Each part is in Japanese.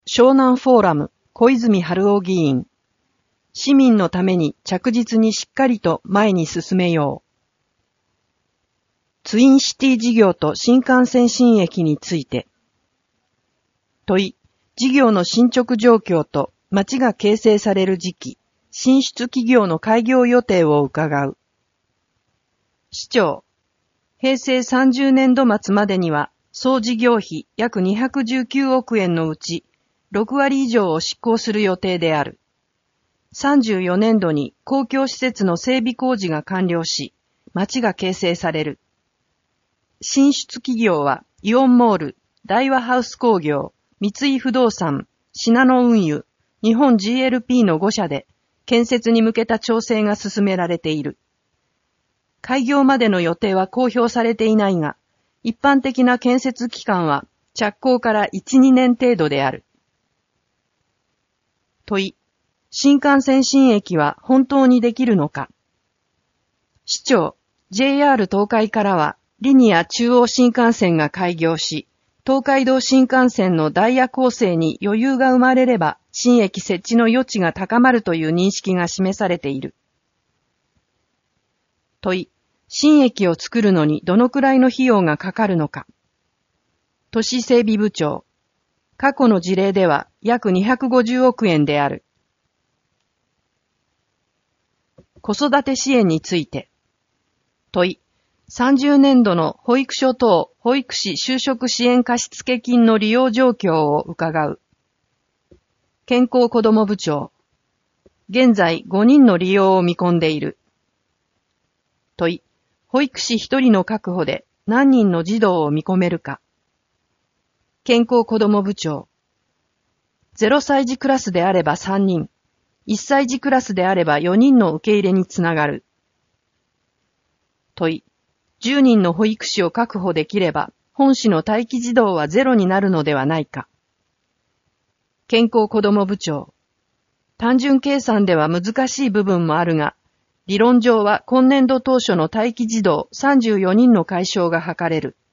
湘南フォーラム小泉春雄議員。市民のために着実にしっかりと前に進めよう。ツインシティ事業と新幹線新駅について。問い、事業の進捗状況と町が形成される時期、進出企業の開業予定を伺う。市長、平成30年度末までには総事業費約219億円のうち6割以上を執行する予定である。34年度に公共施設の整備工事が完了し、町が形成される。進出企業はイオンモール、大和ハウス工業、三井不動産、信濃運輸、日本 GLP の5社で建設に向けた調整が進められている。開業までの予定は公表されていないが、一般的な建設期間は着工から1、2年程度である。問い、新幹線新駅は本当にできるのか。市長、JR 東海からはリニア中央新幹線が開業し、東海道新幹線のダイヤ構成に余裕が生まれれば新駅設置の余地が高まるという認識が示されている。問い、新駅を作るのにどのくらいの費用がかかるのか。都市整備部長、過去の事例では約250億円である。子育て支援について。問い、30年度の保育所等保育士就職支援貸付金の利用状況を伺う。健康子ども部長、現在5人の利用を見込んでいる。問い、保育士1人の確保で何人の児童を見込めるか。健康子ども部長、0歳児クラスであれば3人、1歳児クラスであれば4人の受け入れにつながる。問い、10人の保育士を確保できれば、本市の待機児童はゼロになるのではないか。健康子ども部長、単純計算では難しい部分もあるが、理論上は今年度当初の待機児童34人の解消が図れる。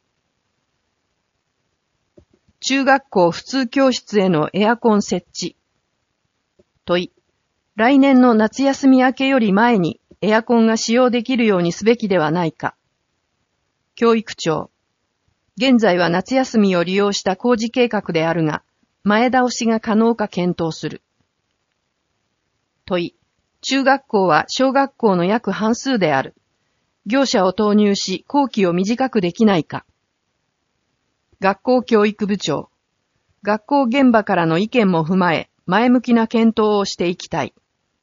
中学校普通教室へのエアコン設置。問い、来年の夏休み明けより前にエアコンが使用できるようにすべきではないか。教育長、現在は夏休みを利用した工事計画であるが、前倒しが可能か検討する。問い、中学校は小学校の約半数である。業者を投入し工期を短くできないか。学校教育部長、学校現場からの意見も踏まえ、前向きな検討をしていきたい。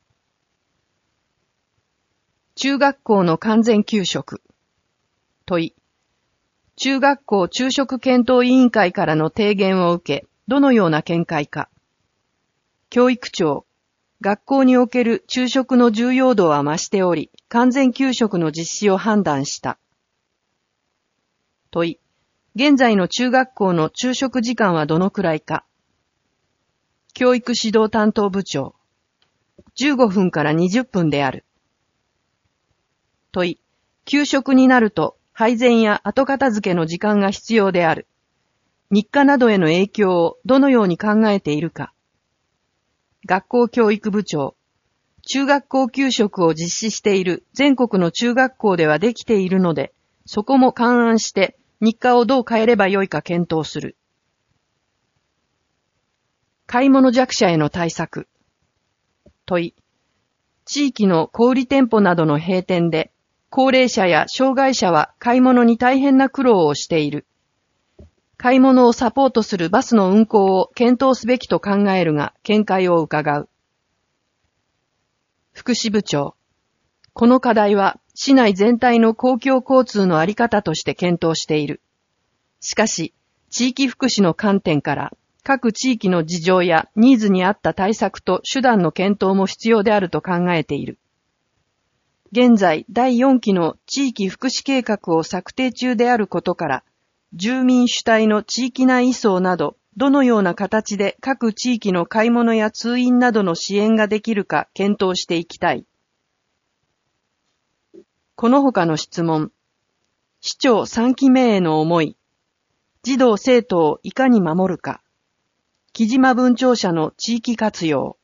中学校の完全給食。問い、中学校昼食検討委員会からの提言を受け、どのような見解か。教育長、学校における昼食の重要度は増しており、完全給食の実施を判断した。問い、現在の中学校の昼食時間はどのくらいか。教育指導担当部長、15分から20分である。問い、給食になると配膳や後片付けの時間が必要である。日課などへの影響をどのように考えているか。学校教育部長、中学校給食を実施している全国の中学校ではできているので、そこも勘案して日課をどう変えればよいか検討する。買い物弱者への対策。問い、地域の小売店舗などの閉店で、高齢者や障害者は買い物に大変な苦労をしている。買い物をサポートするバスの運行を検討すべきと考えるが、見解を伺う。福祉部長、この課題は市内全体の公共交通のあり方として検討している。しかし、地域福祉の観点から、各地域の事情やニーズに合った対策と手段の検討も必要であると考えている。現在、第4期の地域福祉計画を策定中であることから、住民主体の地域内移送など、どのような形で各地域の買い物や通院などの支援ができるか検討していきたい。この他の質問。市長3期目への思い。児童生徒をいかに守るか。 木島文庁舎の地域活用。